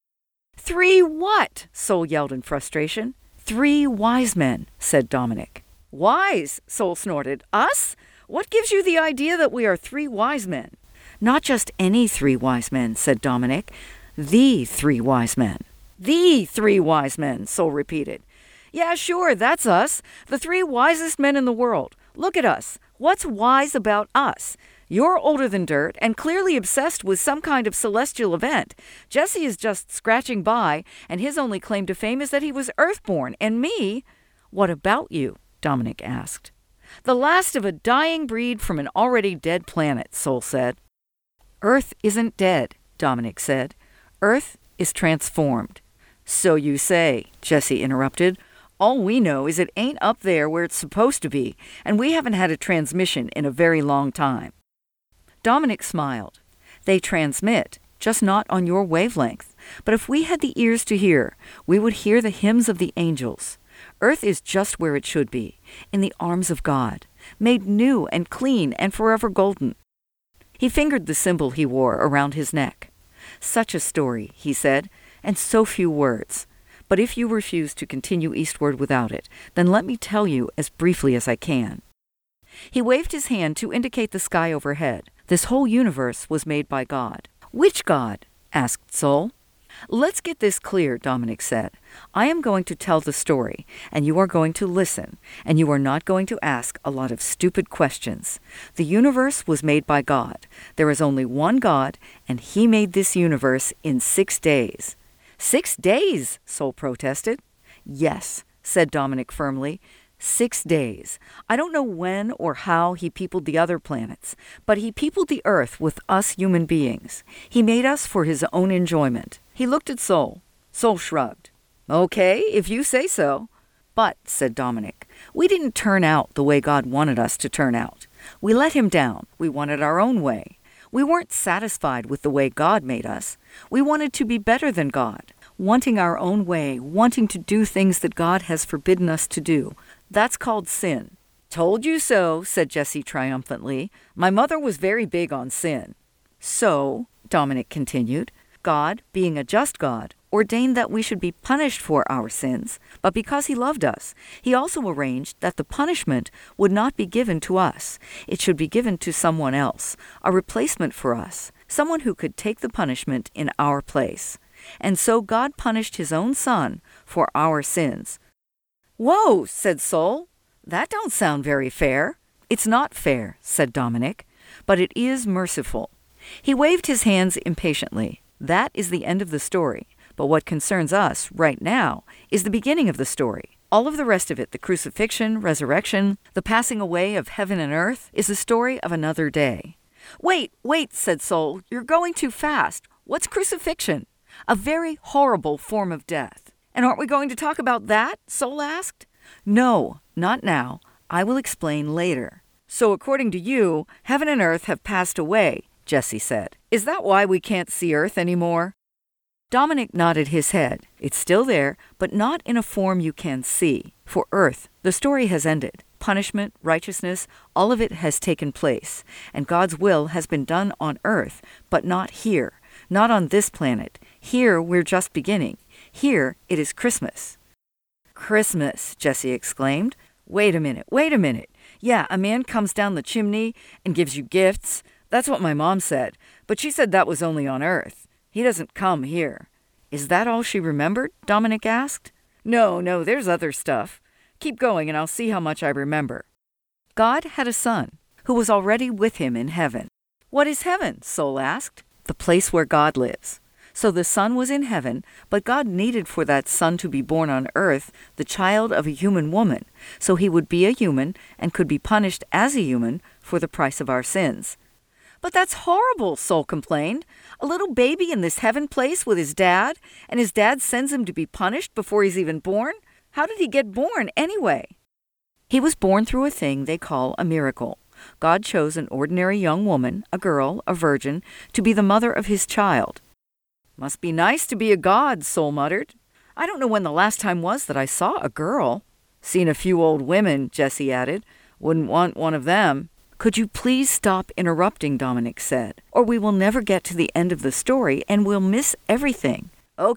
"Three what?" Sol yelled in frustration. "Three wise men," said Dominic. "Wise?" Sol snorted. "Us? What gives you the idea that we are three wise men?" "Not just any three wise men," said Dominic. "The three wise men." "The three wise men," Sol repeated. "Yeah, sure, that's us. The three wisest men in the world. Look at us. What's wise about us? You're older than dirt and clearly obsessed with some kind of celestial event. Jessie is just scratching by, and his only claim to fame is that he was earthborn. And me—" "What about you?" Dominic asked. "The last of a dying breed from an already dead planet," Sol said. "Earth isn't dead," Dominic said. "Earth is transformed." "So you say," Jessie interrupted. "All we know is it ain't up there where it's supposed to be, and we haven't had a transmission in a very long time." Dominic smiled. "They transmit, just not on your wavelength. But if we had the ears to hear, we would hear the hymns of the angels. Earth is just where it should be, in the arms of God, made new and clean and forever golden." He fingered the symbol he wore around his neck. "Such a story," he said, "and so few words. But if you refuse to continue eastward without it, then let me tell you as briefly as I can." He waved his hand to indicate the sky overhead. This whole universe was made by God. "Which God?" asked Sol. "Let's get this clear," Dominic said. "I am going to tell the story, and you are going to listen, and you are not going to ask a lot of stupid questions. The universe was made by God. There is only one God, and He made this universe in 6 days." "6 days?" Sol protested. "Yes," said Dominic firmly. 6 days. I don't know when or how he peopled the other planets, but he peopled the Earth with us human beings. He made us for his own enjoyment. He looked at Sol. Sol shrugged. Okay, if you say so. But, said Dominic, we didn't turn out the way God wanted us to turn out. We let him down. We wanted our own way. We weren't satisfied with the way God made us. We wanted to be better than God, wanting our own way, wanting to do things that God has forbidden us to do. That's called sin. Told you so, said Jessie triumphantly. My mother was very big on sin. So, Dominic continued, God, being a just God, ordained that we should be punished for our sins, but because he loved us, he also arranged that the punishment would not be given to us. It should be given to someone else, a replacement for us, someone who could take the punishment in our place. And so God punished his own son for our sins. Whoa, said Sol. That don't sound very fair. It's not fair, said Dominic, but it is merciful. He waved his hands impatiently. That is the end of the story. But what concerns us right now is the beginning of the story. All of the rest of it, the crucifixion, resurrection, the passing away of heaven and earth, is the story of another day. Wait, said Sol. You're going too fast. What's crucifixion? A very horrible form of death. And aren't we going to talk about that? Sol asked. No, not now. I will explain later. So according to you, heaven and earth have passed away, Jessie said. Is that why we can't see earth anymore? Dominic nodded his head. It's still there, but not in a form you can see. For earth, the story has ended. Punishment, righteousness, all of it has taken place. And God's will has been done on earth, but not here. Not on this planet. Here we're just beginning. Here it is Christmas. Christmas, Jessie exclaimed. Wait a minute. Yeah, a man comes down the chimney and gives you gifts. That's what my mom said, but she said that was only on earth. He doesn't come here. Is that all she remembered? Dominic asked. No, there's other stuff. Keep going and I'll see how much I remember. God had a son who was already with him in heaven. What is heaven? Sol asked. The place where God lives. So the son was in heaven, but God needed for that son to be born on earth, the child of a human woman, so he would be a human and could be punished as a human for the price of our sins. But that's horrible, Sol complained. A little baby in this heaven place with his dad, and his dad sends him to be punished before he's even born? How did he get born anyway? He was born through a thing they call a miracle. God chose an ordinary young woman, a girl, a virgin, to be the mother of his child. Must be nice to be a god, Sol muttered. I don't know when the last time was that I saw a girl. Seen a few old women, Jessie added. Wouldn't want one of them. Could you please stop interrupting, Dominic said, or we will never get to the end of the story and we'll miss everything.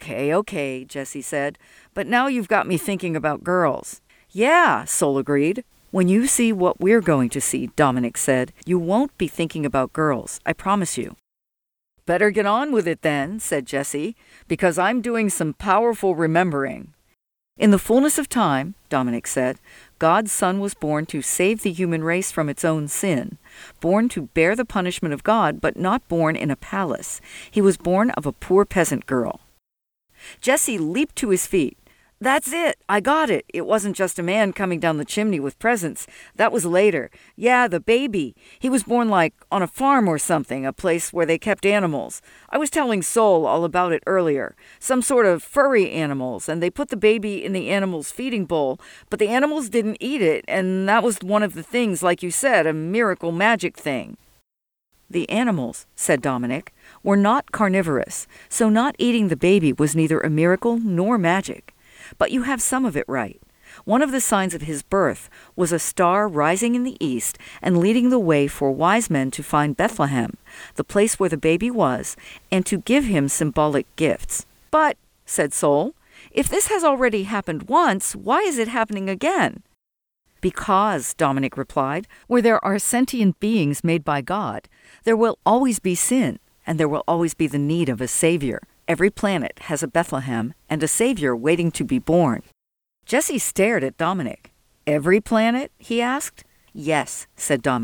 Okay, Jessie said, but now you've got me thinking about girls. Yeah, Sol agreed. When you see what we're going to see, Dominic said, you won't be thinking about girls, I promise you. Better get on with it then, said Jessie, because I'm doing some powerful remembering. In the fullness of time, Dominic said, God's Son was born to save the human race from its own sin, born to bear the punishment of God, but not born in a palace. He was born of a poor peasant girl. Jessie leaped to his feet. That's it. I got it. It wasn't just a man coming down the chimney with presents. That was later. Yeah, the baby. He was born like on a farm or something, a place where they kept animals. I was telling Sol all about it earlier. Some sort of furry animals, and they put the baby in the animal's feeding bowl, but the animals didn't eat it, and that was one of the things, like you said, a miracle magic thing. The animals, said Dominic, were not carnivorous, so not eating the baby was neither a miracle nor magic. But you have some of it right. One of the signs of his birth was a star rising in the east and leading the way for wise men to find Bethlehem, the place where the baby was, and to give him symbolic gifts. But, said Sol, if this has already happened once, why is it happening again? Because, Dominic replied, where there are sentient beings made by God, there will always be sin, and there will always be the need of a savior. Every planet has a Bethlehem and a savior waiting to be born. Jessie stared at Dominic. Every planet? He asked. Yes, said Dominic.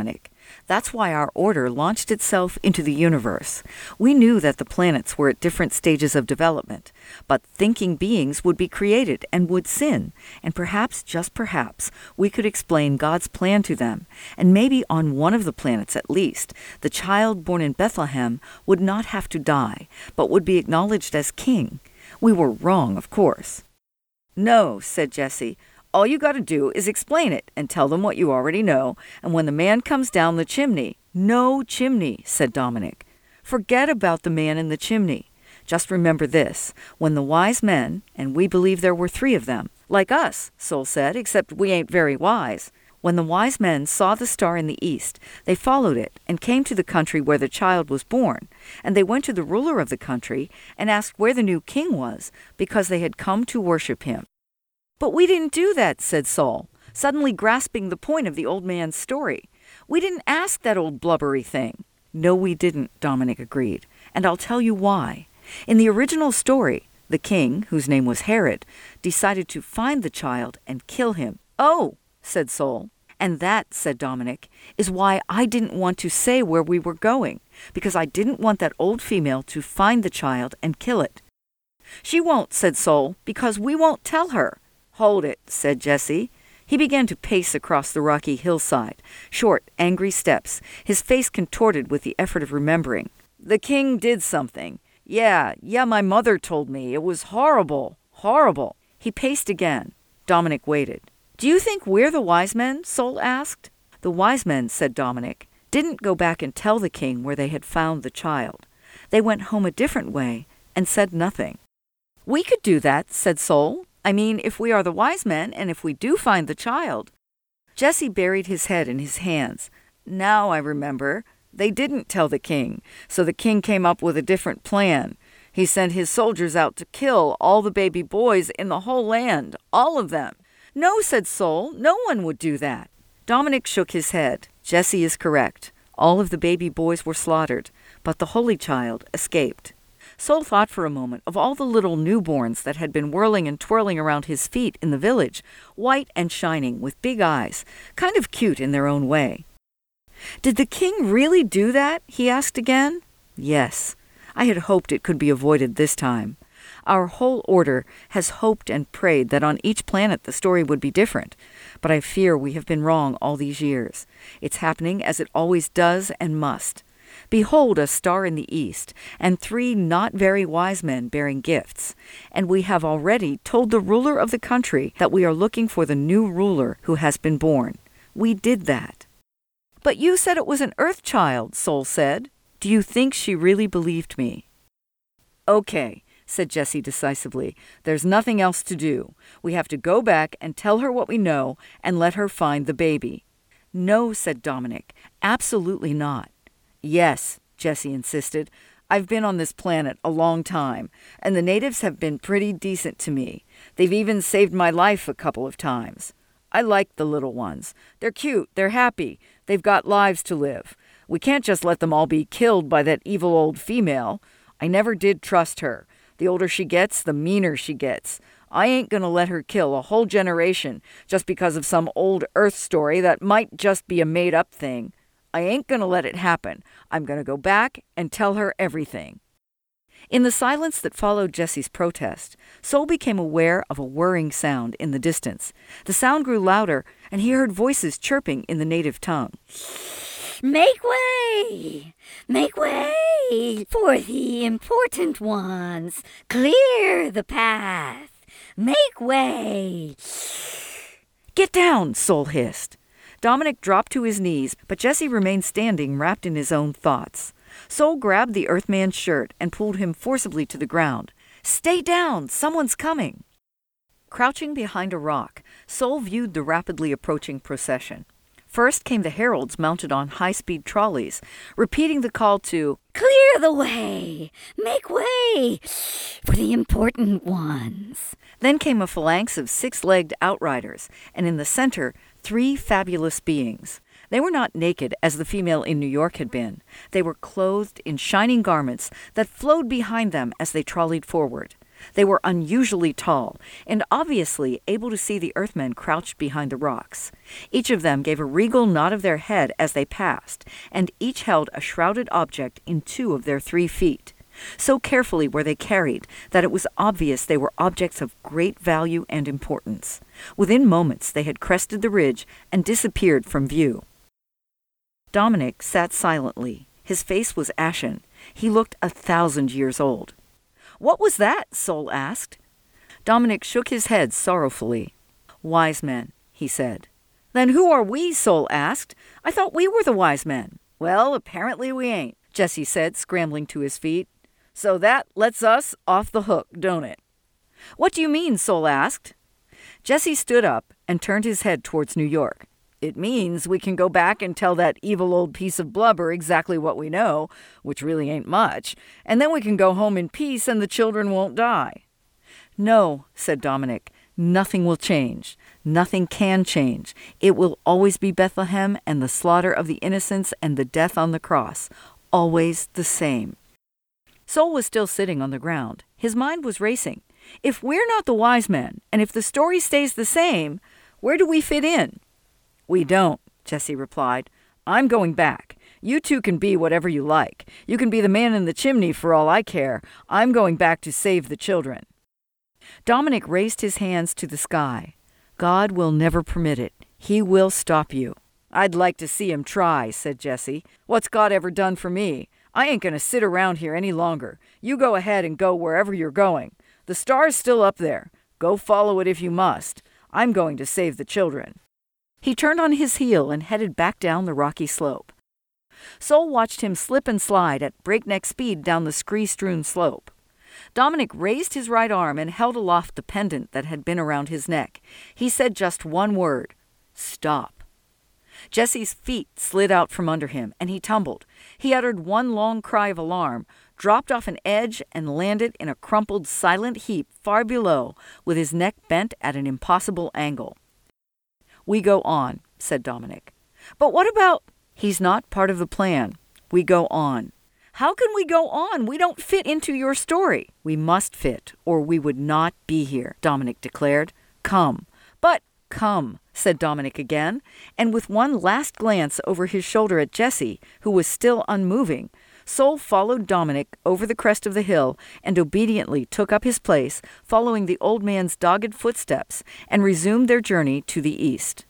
That's why our order launched itself into the universe. We knew that the planets were at different stages of development, but thinking beings would be created and would sin, and perhaps, just perhaps, we could explain God's plan to them, and maybe on one of the planets at least, the child born in Bethlehem would not have to die, but would be acknowledged as king. We were wrong, of course. "No," said Jessie. "All you got to do is explain it and tell them what you already know, and when the man comes down the chimney—" "No chimney," said Dominic. "Forget about the man in the chimney. Just remember this. When the wise men, and we believe there were 3 of them, like us," Sol said, "except we ain't very wise. When the wise men saw the star in the east, they followed it and came to the country where the child was born, and they went to the ruler of the country and asked where the new king was, because they had come to worship him." "But we didn't do that," said Sol, suddenly grasping the point of the old man's story. "We didn't ask that old blubbery thing." "No, we didn't," Dominic agreed, "and I'll tell you why. In the original story, the king, whose name was Herod, decided to find the child and kill him." "Oh," said Sol. "And that," said Dominic, "is why I didn't want to say where we were going, because I didn't want that old female to find the child and kill it." "She won't," said Sol, "because we won't tell her." "Hold it," said Jessie. He began to pace across the rocky hillside, short, angry steps, his face contorted with the effort of remembering. "The king did something. Yeah, my mother told me. It was horrible, horrible." He paced again. Dominic waited. "Do you think we're the wise men?" Sol asked. "The wise men," said Dominic, "didn't go back and tell the king where they had found the child. They went home a different way and said nothing." "We could do that," said Sol. "I mean, if we are the wise men, and if we do find the child." Jessie buried his head in his hands. "Now I remember. They didn't tell the king, so the king came up with a different plan. He sent his soldiers out to kill all the baby boys in the whole land, all of them." "No," said Sol, "no one would do that." Dominic shook his head. "Jessie is correct. All of the baby boys were slaughtered, but the Holy Child escaped." Sol thought for a moment of all the little newborns that had been whirling and twirling around his feet in the village, white and shining, with big eyes, kind of cute in their own way. "Did the king really do that?" he asked again. "Yes. I had hoped it could be avoided this time. Our whole order has hoped and prayed that on each planet the story would be different, but I fear we have been wrong all these years. It's happening as it always does and must. Behold a star in the east, and 3 not very wise men bearing gifts. And we have already told the ruler of the country that we are looking for the new ruler who has been born. We did that." "But you said it was an Earth child," Sol said. "Do you think she really believed me?" "Okay," said Jessie decisively. "There's nothing else to do. We have to go back and tell her what we know and let her find the baby." "No," said Dominic. "Absolutely not." "Yes," Jessie insisted. "I've been on this planet a long time, and the natives have been pretty decent to me. They've even saved my life a couple of times. I like the little ones. They're cute, they're happy, they've got lives to live. We can't just let them all be killed by that evil old female. I never did trust her. The older she gets, the meaner she gets. I ain't gonna let her kill a whole generation just because of some old Earth story that might just be a made-up thing. I ain't gonna let it happen. I'm gonna go back and tell her everything." In the silence that followed Jessie's protest, Sol became aware of a whirring sound in the distance. The sound grew louder, and he heard voices chirping in the native tongue. "Make way! Make way for the important ones! Clear the path! Make way!" "Get down!" Sol hissed. Dominic dropped to his knees, but Jessie remained standing, wrapped in his own thoughts. Sol grabbed the Earthman's shirt and pulled him forcibly to the ground. "Stay down! Someone's coming!" Crouching behind a rock, Sol viewed the rapidly approaching procession. First came the heralds mounted on high-speed trolleys, repeating the call to "Clear the way! Make way for the important ones!" Then came a phalanx of 6-legged outriders, and in the center, 3 fabulous beings. They were not naked as the female in New York had been. They were clothed in shining garments that flowed behind them as they trolleyed forward. They were unusually tall and obviously able to see the Earthmen crouched behind the rocks. Each of them gave a regal nod of their head as they passed, and each held a shrouded object in 2 of their 3 feet. So carefully were they carried that it was obvious they were objects of great value and importance. Within moments they had crested the ridge and disappeared from view. Dominic sat silently. His face was ashen. He looked 1,000 years old. "What was that?" Sol asked. Dominic shook his head sorrowfully. "Wise men," he said. "Then who are we?" Sol asked. "I thought we were the wise men." "Well, apparently we ain't," Jesse said, scrambling to his feet. "So that lets us off the hook, don't it?" "What do you mean?" Sol asked. Jesse stood up and turned his head towards New York. "It means we can go back and tell that evil old piece of blubber exactly what we know, which really ain't much, and then we can go home in peace and the children won't die." "No," said Dominic, "nothing will change. Nothing can change. It will always be Bethlehem and the slaughter of the innocents and the death on the cross. Always the same." Sol was still sitting on the ground. His mind was racing. If we're not the wise men, and if the story stays the same, where do we fit in? "We don't," Jesse replied. "I'm going back. You two can be whatever you like. You can be the man in the chimney for all I care. I'm going back to save the children." Dominic raised his hands to the sky. "God will never permit it. He will stop you." "I'd like to see him try," said Jesse. "What's God ever done for me? I ain't going to sit around here any longer. You go ahead and go wherever you're going. The star's still up there. Go follow it if you must. I'm going to save the children." He turned on his heel and headed back down the rocky slope. Sol watched him slip and slide at breakneck speed down the scree-strewn slope. Dominic raised his right arm and held aloft the pendant that had been around his neck. He said just one word: "Stop." Jesse's feet slid out from under him, and he tumbled. He uttered one long cry of alarm, dropped off an edge, and landed in a crumpled, silent heap far below, with his neck bent at an impossible angle. "We go on," said Dominic. "But what about—" "He's not part of the plan. We go on." "How can we go on? We don't fit into your story." "We must fit, or we would not be here," Dominic declared. "Come." "But—" "Come," said Dominic again, and with one last glance over his shoulder at Jesse, who was still unmoving, Sol followed Dominic over the crest of the hill and obediently took up his place, following the old man's dogged footsteps, and resumed their journey to the east.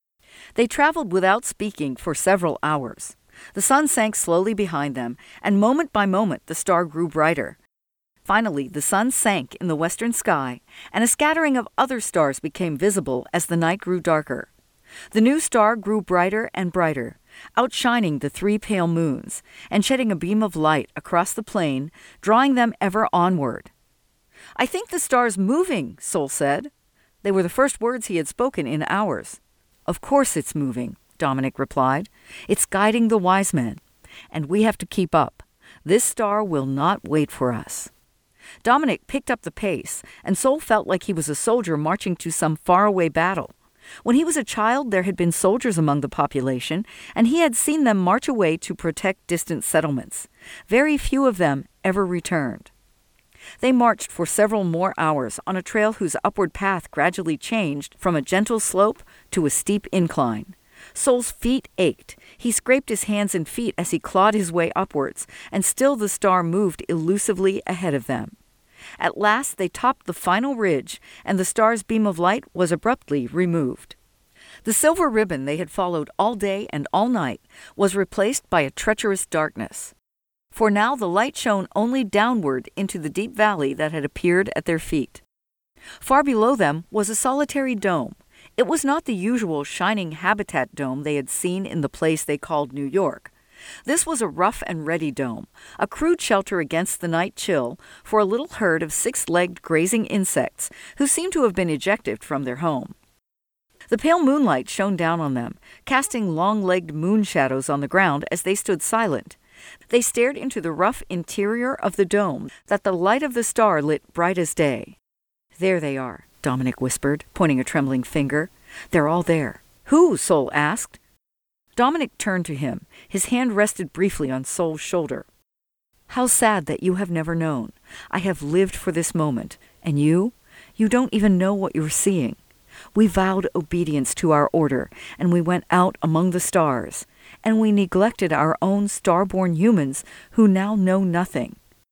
They traveled without speaking for several hours. The sun sank slowly behind them, and moment by moment the star grew brighter. Finally, the sun sank in the western sky, and a scattering of other stars became visible as the night grew darker. The new star grew brighter and brighter, outshining the 3 pale moons, and shedding a beam of light across the plain, drawing them ever onward. "I think the star's moving," Sol said. They were the first words he had spoken in hours. "Of course it's moving," Dominic replied. "It's guiding the wise men, and we have to keep up. This star will not wait for us." Dominic picked up the pace, and Sol felt like he was a soldier marching to some faraway battle. When he was a child, there had been soldiers among the population, and he had seen them march away to protect distant settlements. Very few of them ever returned. They marched for several more hours on a trail whose upward path gradually changed from a gentle slope to a steep incline. Sol's feet ached. He scraped his hands and feet as he clawed his way upwards, and still the star moved elusively ahead of them. At last they topped the final ridge, and the star's beam of light was abruptly removed. The silver ribbon they had followed all day and all night was replaced by a treacherous darkness. For now the light shone only downward into the deep valley that had appeared at their feet. Far below them was a solitary dome. It was not the usual shining habitat dome they had seen in the place they called New York. This was a rough and ready dome, a crude shelter against the night chill for a little herd of 6-legged grazing insects who seemed to have been ejected from their home. The pale moonlight shone down on them, casting long-legged moon shadows on the ground as they stood silent. They stared into the rough interior of the dome that the light of the star lit bright as day. "There they are," Dominic whispered, pointing a trembling finger. "They're all there." "Who?" Sol asked. Dominic turned to him. His hand rested briefly on Sol's shoulder. How sad that you have never known. I have lived for this moment, and you don't even know what you're seeing. We vowed obedience to our order, and we went out among the stars, and we neglected our own star-born humans who now know nothing.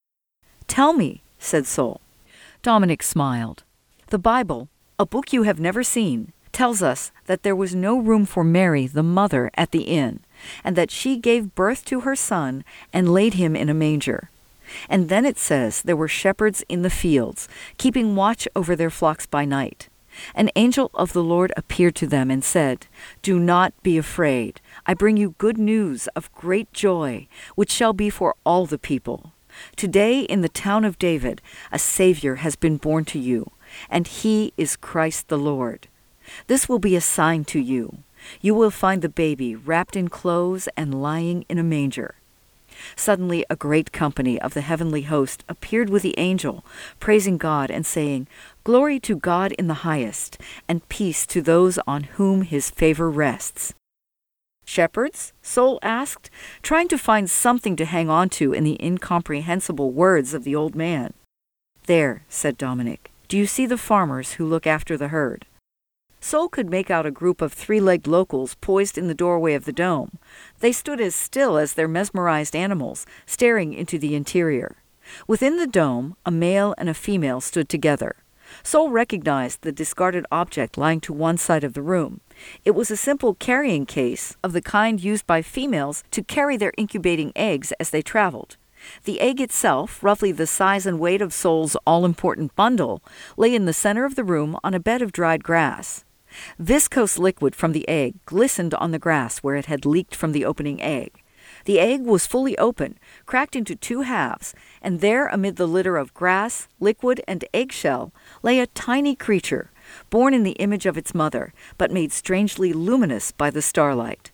Tell me, said Sol. Dominic smiled. The Bible, a book you have never seen, tells us that there was no room for Mary, the mother, at the inn, and that she gave birth to her son and laid him in a manger. And then it says there were shepherds in the fields, keeping watch over their flocks by night. An angel of the Lord appeared to them and said, Do not be afraid. I bring you good news of great joy, which shall be for all the people. Today in the town of David a Savior has been born to you, and he is Christ the Lord. This will be a sign to you. You will find the baby wrapped in clothes and lying in a manger. Suddenly a great company of the heavenly host appeared with the angel, praising God and saying, Glory to God in the highest, and peace to those on whom his favor rests. Shepherds? Sol asked, trying to find something to hang on to in the incomprehensible words of the old man. There, said Dominic. Do you see the farmers who look after the herd? Sol could make out a group of three-legged locals poised in the doorway of the dome. They stood as still as their mesmerized animals, staring into the interior. Within the dome, a male and a female stood together. Sol recognized the discarded object lying to one side of the room. It was a simple carrying case of the kind used by females to carry their incubating eggs as they traveled. The egg itself, roughly the size and weight of Sol's all-important bundle, lay in the center of the room on a bed of dried grass. Viscose liquid from the egg glistened on the grass where it had leaked from the opening egg. The egg was fully open, cracked into two halves, and there amid the litter of grass, liquid, and eggshell lay a tiny creature, born in the image of its mother, but made strangely luminous by the starlight.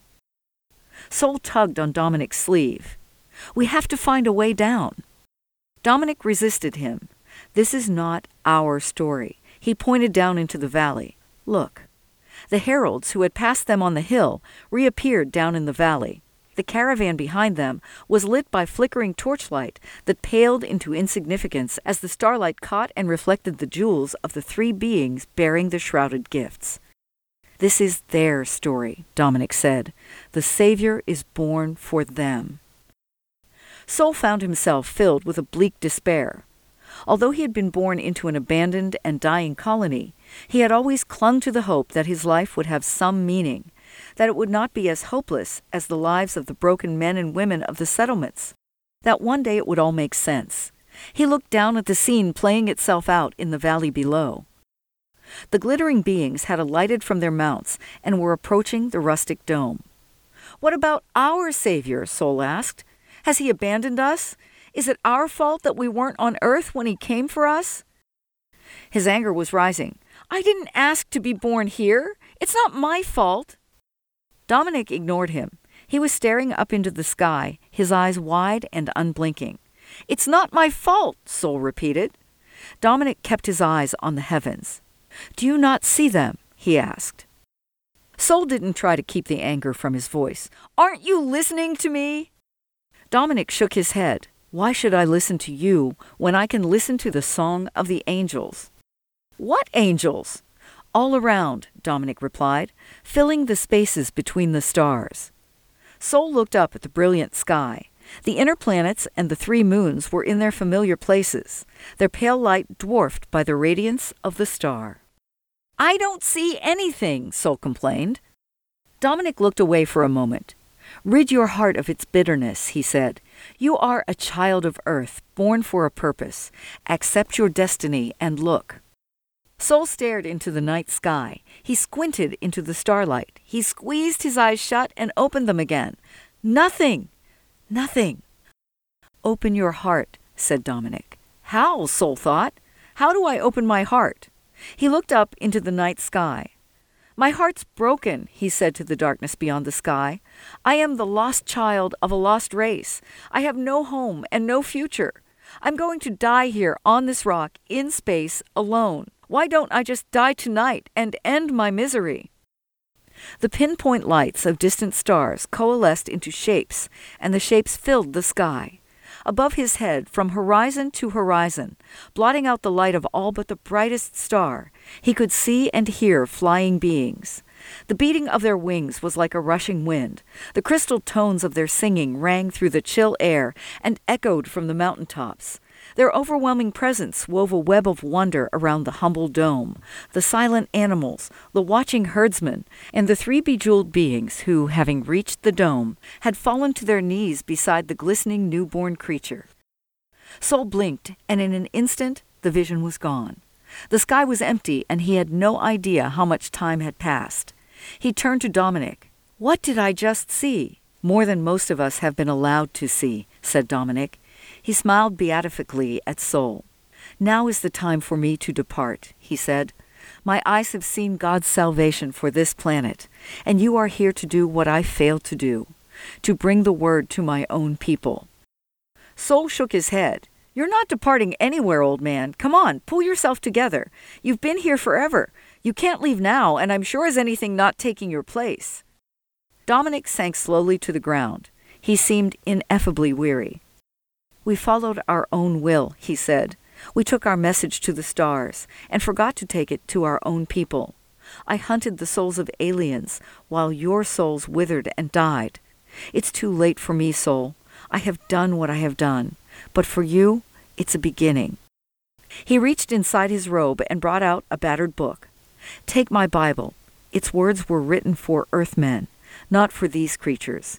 Sol tugged on Dominic's sleeve. We have to find a way down. Dominic resisted him. This is not our story. He pointed down into the valley. Look. The heralds who had passed them on the hill reappeared down in the valley. The caravan behind them was lit by flickering torchlight that paled into insignificance as the starlight caught and reflected the jewels of the three beings bearing the shrouded gifts. This is their story, Dominic said. The Savior is born for them. Sol found himself filled with a bleak despair. Although he had been born into an abandoned and dying colony, he had always clung to the hope that his life would have some meaning, that it would not be as hopeless as the lives of the broken men and women of the settlements, that one day it would all make sense. He looked down at the scene playing itself out in the valley below. The glittering beings had alighted from their mounts and were approaching the rustic dome. What about our Savior? Sol asked. Has he abandoned us? Is it our fault that we weren't on Earth when he came for us? His anger was rising. I didn't ask to be born here. It's not my fault. Dominic ignored him. He was staring up into the sky, his eyes wide and unblinking. It's not my fault, Sol repeated. Dominic kept his eyes on the heavens. Do you not see them? He asked. Sol didn't try to keep the anger from his voice. Aren't you listening to me? Dominic shook his head. Why should I listen to you when I can listen to the song of the angels? What angels? All around, Dominic replied, filling the spaces between the stars. Sol looked up at the brilliant sky. The inner planets and the three moons were in their familiar places, their pale light dwarfed by the radiance of the star. I don't see anything, Sol complained. Dominic looked away for a moment. Rid your heart of its bitterness, he said. You are a child of earth, born for a purpose. Accept your destiny and look. Sol stared into the night sky. He squinted into the starlight. He squeezed his eyes shut and opened them again. Nothing. Nothing. Open your heart, said Dominic. How? Sol thought. How do I open my heart? He looked up into the night sky. My heart's broken, he said to the darkness beyond the sky. I am the lost child of a lost race. I have no home and no future. I'm going to die here on this rock, in space, alone. Why don't I just die tonight and end my misery? The pinpoint lights of distant stars coalesced into shapes, and the shapes filled the sky. Above his head, from horizon to horizon, blotting out the light of all but the brightest star, he could see and hear flying beings. The beating of their wings was like a rushing wind. The crystal tones of their singing rang through the chill air and echoed from the mountaintops. Their overwhelming presence wove a web of wonder around the humble dome, the silent animals, the watching herdsmen, and the three bejeweled beings who, having reached the dome, had fallen to their knees beside the glistening newborn creature. Sol blinked, and in an instant the vision was gone. The sky was empty, and he had no idea how much time had passed. He turned to Dominic. "What did I just see?" "More than most of us have been allowed to see," said Dominic. He smiled beatifically at Sol. "Now is the time for me to depart," he said. "My eyes have seen God's salvation for this planet, and you are here to do what I failed to do, to bring the word to my own people." Sol shook his head. "You're not departing anywhere, old man. Come on, pull yourself together. You've been here forever. You can't leave now, and I'm sure as anything not taking your place." Dominic sank slowly to the ground. He seemed ineffably weary. "We followed our own will," he said. "We took our message to the stars and forgot to take it to our own people. I hunted the souls of aliens while your souls withered and died. It's too late for me, Sol. I have done what I have done. But for you, it's a beginning." He reached inside his robe and brought out a battered book. "Take my Bible. Its words were written for earthmen, not for these creatures."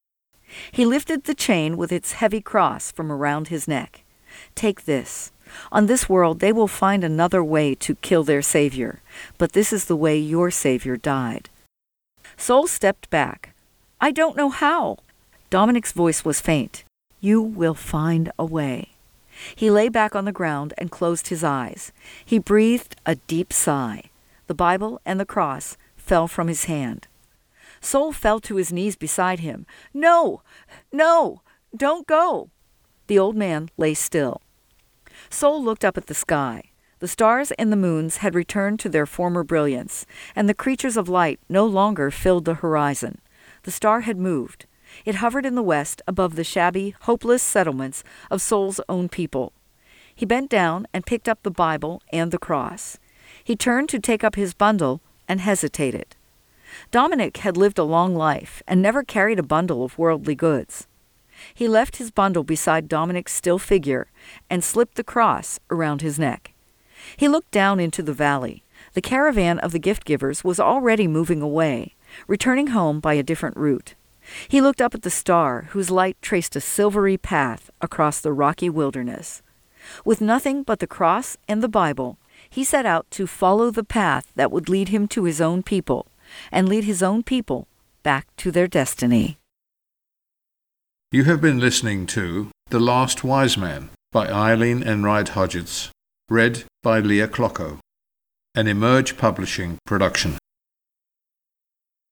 He lifted the chain with its heavy cross from around his neck. "Take this. On this world they will find another way to kill their Savior, but this is the way your Savior died." Sol stepped back. "I don't know how." Dominic's voice was faint. "You will find a way." He lay back on the ground and closed his eyes. He breathed a deep sigh. The Bible and the cross fell from his hand. Sol fell to his knees beside him. "No! No! Don't go!" The old man lay still. Sol looked up at the sky. The stars and the moons had returned to their former brilliance, and the creatures of light no longer filled the horizon. The star had moved. It hovered in the west above the shabby, hopeless settlements of Sol's own people. He bent down and picked up the Bible and the cross. He turned to take up his bundle and hesitated. Dominic had lived a long life and never carried a bundle of worldly goods. He left his bundle beside Dominic's still figure and slipped the cross around his neck. He looked down into the valley. The caravan of the gift-givers was already moving away, returning home by a different route. He looked up at the star, whose light traced a silvery path across the rocky wilderness. With nothing but the cross and the Bible, he set out to follow the path that would lead him to his own people, and lead his own people back to their destiny. You have been listening to The Last Wise Man by Eileen Enright Hodgetts, read by Leah Clocko, an Emerge Publishing production.